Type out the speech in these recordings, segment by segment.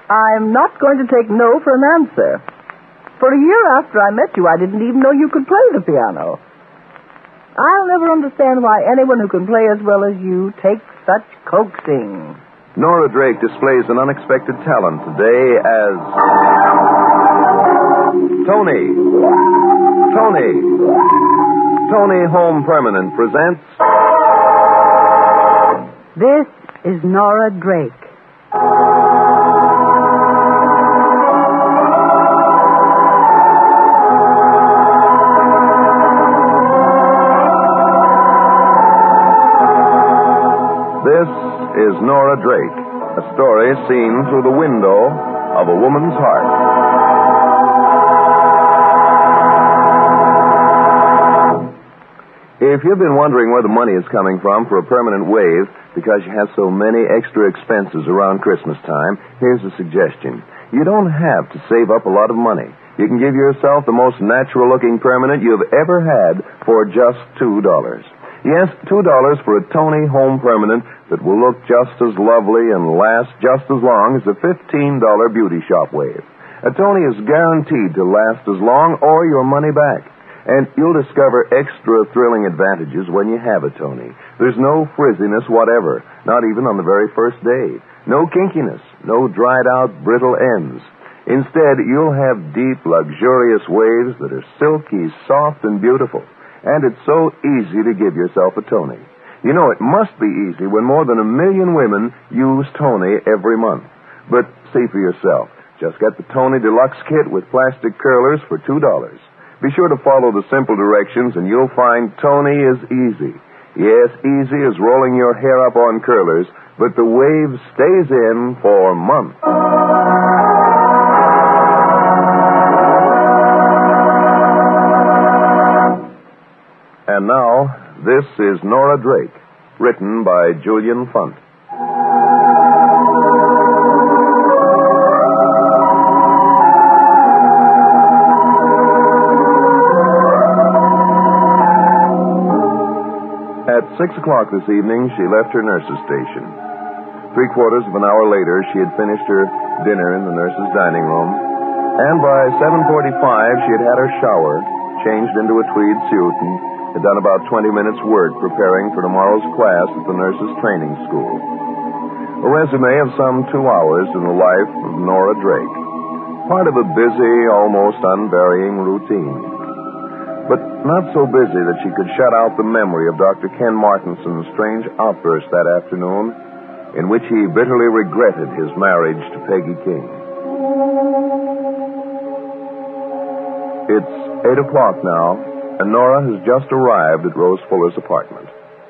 I'm not going to take no for an answer. For a year after I met you, I didn't even know you could play the piano. I'll never understand why anyone who can play as well as you takes such coaxing. Nora Drake displays an unexpected talent today as Tony. Tony Home Permanent presents... This is Nora Drake. This is Nora Drake, a story seen through the window of a woman's heart. If you've been wondering where the money is coming from for a permanent wave because you have so many extra expenses around Christmas time, here's a suggestion. You don't have to save up a lot of money. You can give yourself the most natural-looking permanent you've ever had for just $2. Yes, $2 for a Tony Home Permanent that will look just as lovely and last just as long as a $15 beauty shop wave. A Tony is guaranteed to last as long or your money back. And you'll discover extra thrilling advantages when you have a Tony. There's no frizziness whatever, not even on the very first day. No kinkiness, no dried-out, brittle ends. Instead, you'll have deep, luxurious waves that are silky, soft, and beautiful. And it's so easy to give yourself a Tony. You know, it must be easy when more than 1 million women use Tony every month. But see for yourself. Just get the Tony Deluxe Kit with plastic curlers for $2. Be sure to follow the simple directions, and you'll find Tony is easy. Yes, easy as rolling your hair up on curlers, but the wave stays in for months. And now, this is Nora Drake, written by Julian Funt. At 6 o'clock this evening, she left her nurse's station. 3/4 of an hour later, she had finished her dinner in the nurse's dining room, and by 7:45, she had had her shower, changed into a tweed suit, and had done about 20 minutes' work preparing for tomorrow's class at the nurse's training school. A resume of some 2 hours in the life of Nora Drake. Part of a busy, almost unvarying routine. But not so busy that she could shut out the memory of Dr. Ken Martinson's strange outburst that afternoon, in which he bitterly regretted his marriage to Peggy King. It's 8 o'clock now, and Nora has just arrived at Rose Fuller's apartment.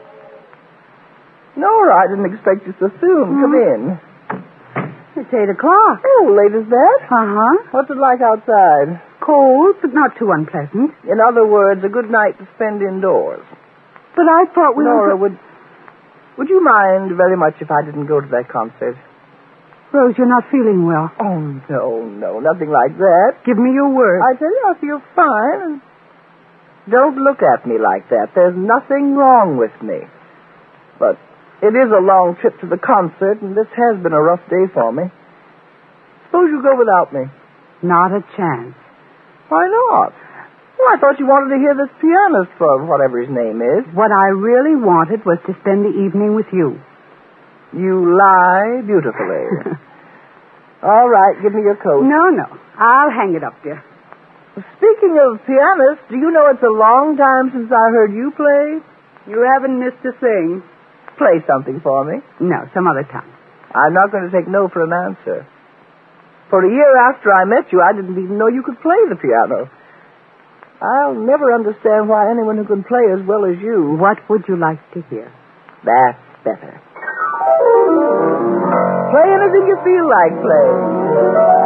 Nora, I didn't expect you so soon. Come in. It's 8 o'clock. Oh, late as that? Uh-huh. What's it like outside? Cold, but not too unpleasant. In other words, a good night to spend indoors. But I thought we Nora, were... would you mind very much if I didn't go to that concert? Rose, you're not feeling well. Oh, no, nothing like that. Give me your word. I tell you, I feel fine. And don't look at me like that. There's nothing wrong with me. But it is a long trip to the concert, and this has been a rough day for me. Suppose you go without me. Not a chance. Why not? Well, I thought you wanted to hear this pianist for whatever his name is. What I really wanted was to spend the evening with you. You lie beautifully. All right, give me your coat. No. I'll hang it up, dear. Speaking of pianists, do you know it's a long time since I heard you play? You haven't missed a thing. Play something for me. No, some other time. I'm not going to take no for an answer. For a year after I met you, I didn't even know you could play the piano. I'll never understand why anyone who can play as well as you... What would you like to hear? That's better. Play anything you feel like playing.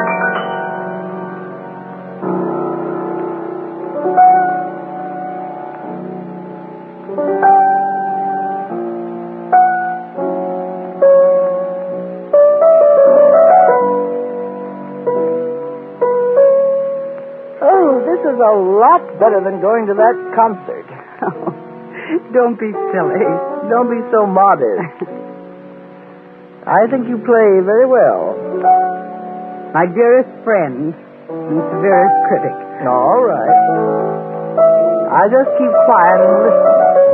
Is a lot better than going to that concert. Oh, don't be silly. Don't be so modest. I think you play very well. My dearest friend and severest critic. All right. I'll just keep quiet and listen.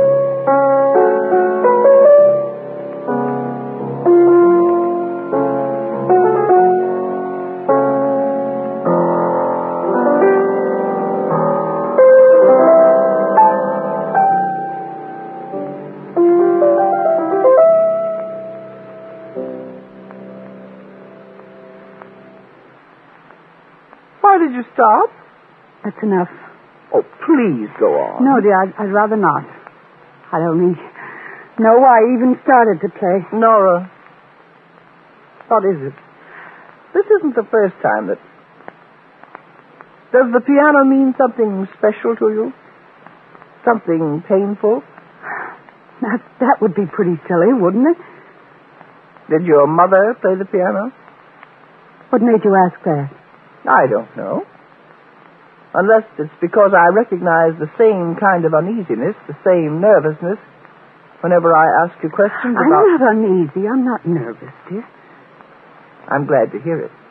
Why did you stop? That's enough. Oh, please go on. No, dear, I'd rather not. I don't know why I even started to play. Nora, what is it? This isn't the first time that... Does the piano mean something special to you? Something painful? That would be pretty silly, wouldn't it? Did your mother play the piano? What made you ask that? I don't know. Unless it's because I recognize the same kind of uneasiness, the same nervousness, whenever I ask you questions about... I'm not uneasy. I'm not nervous, dear. I'm glad to hear it.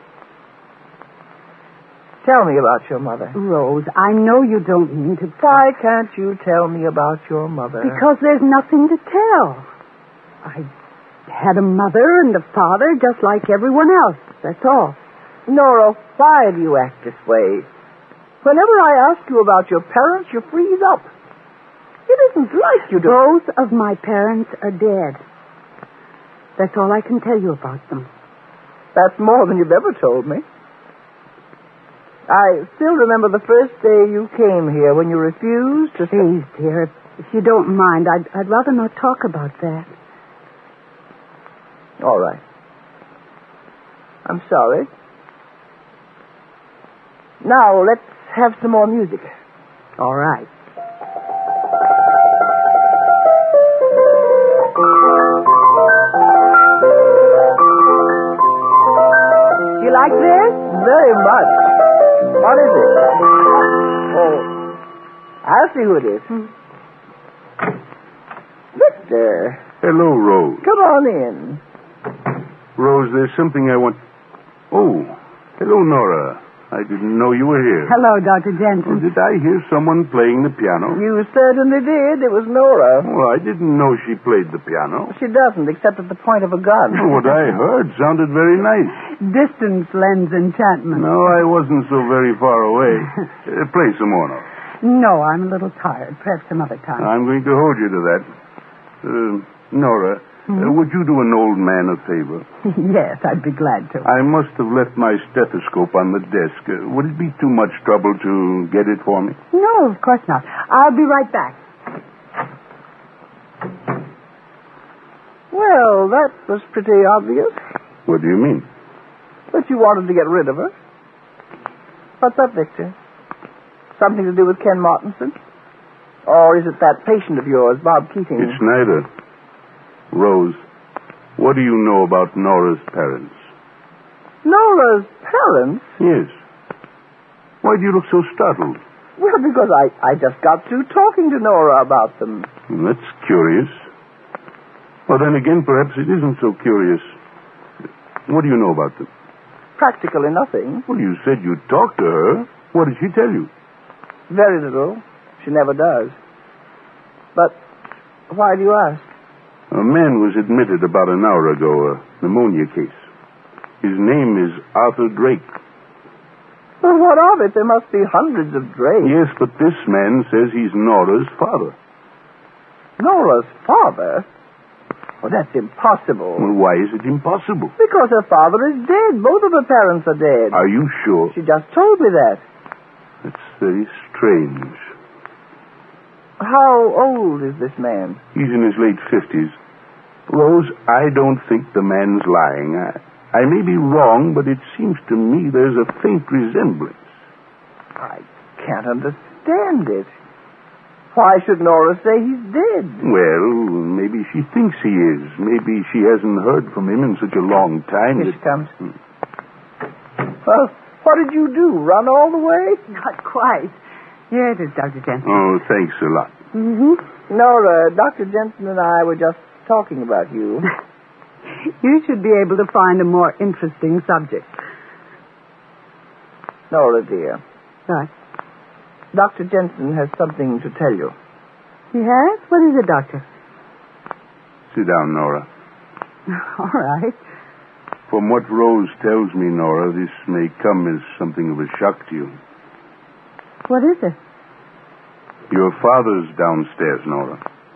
Tell me about your mother. Rose, I know you don't mean to... Why can't you tell me about your mother? Because there's nothing to tell. I had a mother and a father just like everyone else. That's all. Nora, why do you act this way? Whenever I ask you about your parents, you freeze up. It isn't like you to... Both of my parents are dead. That's all I can tell you about them. That's more than you've ever told me. I still remember the first day you came here when you refused to... Please, dear, if you don't mind, I'd rather not talk about that. All right. I'm sorry. Now, let's have some more music. All right. You like this? Very much. What is it? Oh, I'll see who it is. Victor. Hello, Rose. Come on in. Rose, there's something I want... Oh, hello, Nora. I didn't know you were here. Hello, Dr. Oh, Jensen. did I hear someone playing the piano? You certainly did. It was Nora. Well, I didn't know she played the piano. She doesn't, except at the point of a gun. What I heard sounded very nice. Distance lends enchantment. No, I wasn't so very far away. Play some more, Nora. No, I'm a little tired. Perhaps some other time. I'm going to hold you to that. Nora, would you do an old man a favor? Yes, I'd be glad to. I must have left my stethoscope on the desk. Would it be too much trouble to get it for me? No, of course not. I'll be right back. Well, that was pretty obvious. What do you mean? That you wanted to get rid of her. What's up, Victor? Something to do with Ken Martinson? Or is it that patient of yours, Bob Keating? It's neither. Rose, what do you know about Nora's parents? Nora's parents? Yes. Why do you look so startled? Well, because I just got through talking to Nora about them. That's curious. Well, then again, perhaps it isn't so curious. What do you know about them? Practically nothing. Well, you said you talked to her. What did she tell you? Very little. She never does. But why do you ask? A man was admitted about an hour ago, a pneumonia case. His name is Arthur Drake. Well, what of it? There must be hundreds of Drakes. Yes, but this man says he's Nora's father. Nora's father? Well, that's impossible. Well, why is it impossible? Because her father is dead. Both of her parents are dead. Are you sure? She just told me that. That's very strange. How old is this man? He's in his late 50s. Rose, I don't think the man's lying. I may be wrong, but it seems to me there's a faint resemblance. I can't understand it. Why should Nora say he's dead? Well, maybe she thinks he is. Maybe she hasn't heard from him in such a long time. Here she comes. Well, what did you do? Run all the way? Not quite. Here it is, Dr. Jensen. Oh, thanks a lot. Mm-hmm. Nora, Dr. Jensen and I were just talking about you. You should be able to find a more interesting subject. Nora, dear, What? Dr. Jensen has something to tell you. He has? What is it, Doctor? Sit down, Nora. All right. From what Rose tells me, Nora, this may come as something of a shock to you. What is it? Your father's downstairs, Nora.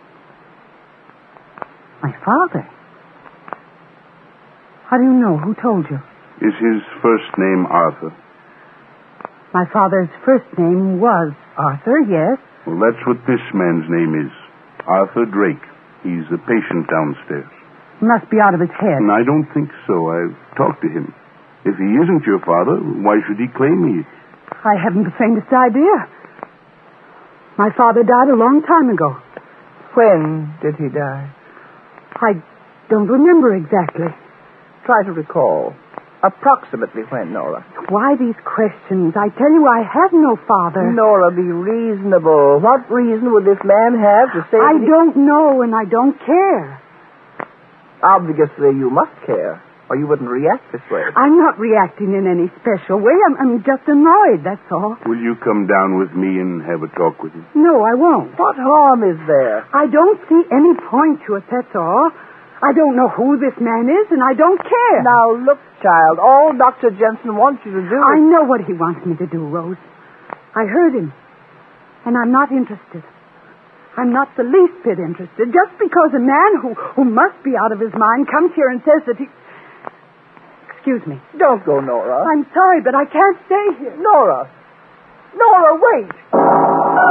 My father? How do you know? Who told you? Is his first name Arthur? My father's first name was Arthur, yes. Well, that's what this man's name is. Arthur Drake. He's a patient downstairs. He must be out of his head. And I don't think so. I've talked to him. If he isn't your father, why should he claim he is? I haven't the faintest idea. My father died a long time ago. When did he die? I don't remember exactly. Try to recall. Approximately when, Nora? Why these questions? I tell you, I have no father. Nora, be reasonable. What reason would this man have to say... I don't know, and I don't care. Obviously, you must care, or you wouldn't react this way. I'm not reacting in any special way. I'm just annoyed, that's all. Will you come down with me and have a talk with him? No, I won't. What harm is there? I don't see any point to it, that's all. I don't know who this man is, and I don't care. Now, look, child, all Dr. Jensen wants you to do I is... know what he wants me to do, Rose. I heard him, and I'm not interested. I'm not the least bit interested. Just because a man who must be out of his mind comes here and says that he... Excuse me. Don't go, Nora. I'm sorry, but I can't stay here. Nora! Nora, wait!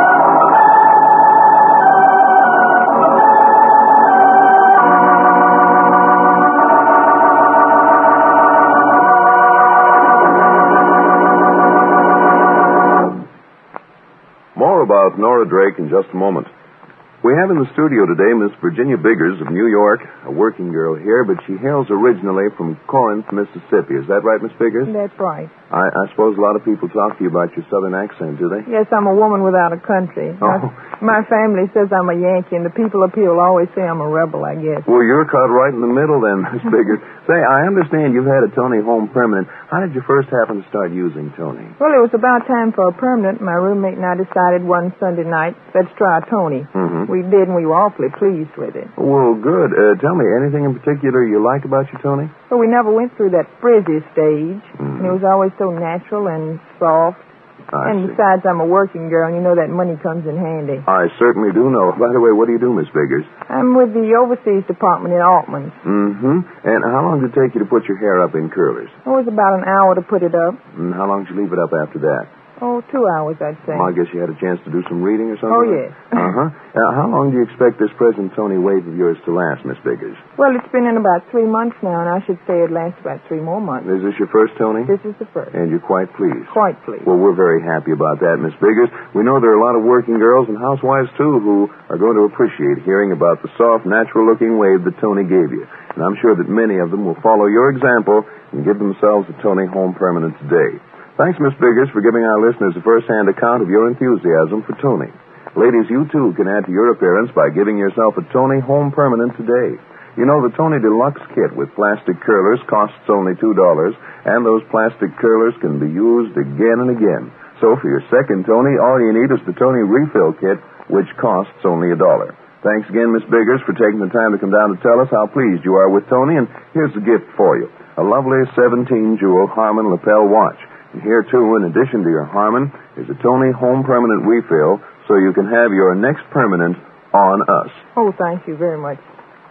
More about Nora Drake in just a moment. We have in the studio today Miss Virginia Biggers of New York, a working girl here, but she hails originally from Corinth, Mississippi. Is that right, Miss Biggers? That's right. I suppose a lot of people talk to you about your southern accent, do they? Yes, I'm a woman without a country. Oh. My family says I'm a Yankee, and the people up here will always say I'm a rebel, I guess. Well, you're caught right in the middle then, Miss Biggers. Say, I understand you've had a Tony home permanent. How did you first happen to start using Tony? Well, it was about time for a permanent. My roommate and I decided one Sunday night, let's try Tony. Mm-hmm. We did, and we were awfully pleased with it. Well, good. Tell me, anything in particular you like about your Tony? But we never went through that frizzy stage, Mm-hmm. and it was always so natural and soft. I And see. besides, I'm a working girl, and you know that money comes in handy. I certainly do know. By the way, what do you do, Miss Biggers? I'm with the overseas department in Altman's. Mm-hmm. And how long did it take you to put your hair up in curlers? It was about an hour to put it up. And how long did you leave it up after that? Oh, 2 hours, I'd say. Well, I guess you had a chance to do some reading or something? Oh, yes. Uh-huh. How long do you expect this present Tony wave of yours to last, Miss Biggers? Well, it's been in about 3 months now, and I should say it lasts about 3 more months. Is this your first Tony? This is the first. And you're quite pleased? Quite pleased. Well, we're very happy about that, Miss Biggers. We know there are a lot of working girls and housewives, too, who are going to appreciate hearing about the soft, natural-looking wave that Tony gave you. And I'm sure that many of them will follow your example and give themselves a Tony home permanent today. Thanks, Miss Biggers, for giving our listeners a first-hand account of your enthusiasm for Tony. Ladies, you, too, can add to your appearance by giving yourself a Tony home permanent today. You know, the Tony Deluxe Kit with plastic curlers costs only $2, and those plastic curlers can be used again and again. So for your second Tony, all you need is the Tony Refill Kit, which costs only $1. Thanks again, Miss Biggers, for taking the time to come down to tell us how pleased you are with Tony, and here's the gift for you. A lovely 17-jewel Harmon lapel watch. And here, too, in addition to your Harmon, is a Tony home permanent refill, so you can have your next permanent on us. Oh, thank you very much.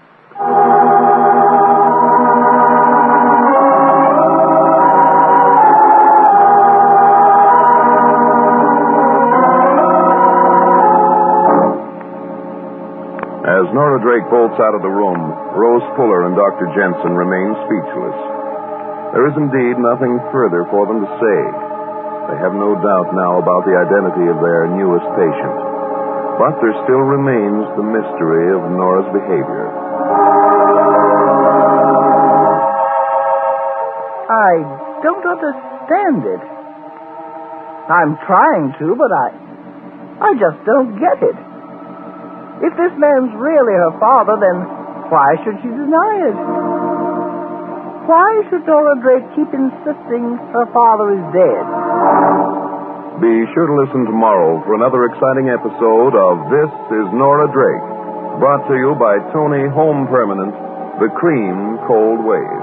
As Nora Drake bolts out of the room, Rose Fuller and Dr. Jensen remain speechless. There is indeed nothing further for them to say. They have no doubt now about the identity of their newest patient. But there still remains the mystery of Nora's behavior. I don't understand it. I'm trying to, but I just don't get it. If this man's really her father, then why should she deny it? Why should Nora Drake keep insisting her father is dead? Be sure to listen tomorrow for another exciting episode of This is Nora Drake, brought to you by Tony Home Permanent, the Cream Cold Wave.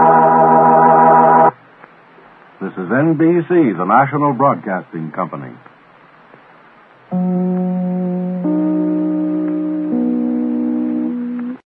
This is NBC, the National Broadcasting Company.